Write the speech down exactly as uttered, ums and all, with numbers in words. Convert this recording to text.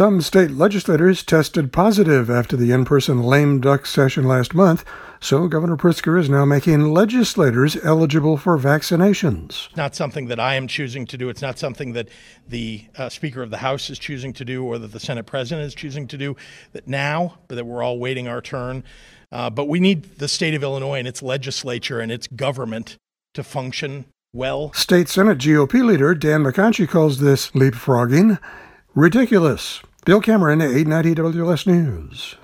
Some state legislators tested positive after the in-person lame duck session last month, so Governor Pritzker is now making legislators eligible for vaccinations. It's not something that I am choosing to do. It's not something that the uh, Speaker of the House is choosing to do or that the Senate President is choosing to do. That now that we're all waiting our turn, uh, but we need the state of Illinois and its legislature and its government to function well. State Senate G O P leader Dan McConchie calls this leapfrogging ridiculous. Bill Cameron, eight ninety W L S News.